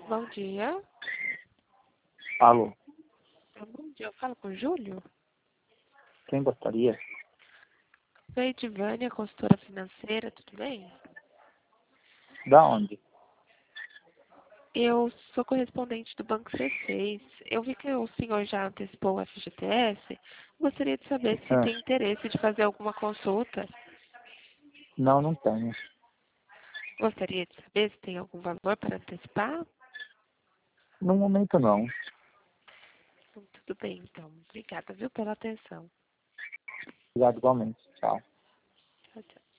Bom dia. Alô, Bom dia, eu falo com o Júlio? quem gostaria? Sou a Edivânia, consultora financeira, tudo bem? Da onde? Eu sou correspondente do Banco C6. Eu vi que o senhor já antecipou o FGTS. Gostaria de saber se Ah, tem interesse de fazer alguma consulta. não, não tenho. Gostaria de saber se tem algum valor para antecipar? No momento não. Tudo bem, então. Obrigada, viu, pela atenção. Obrigado igualmente. Tchau.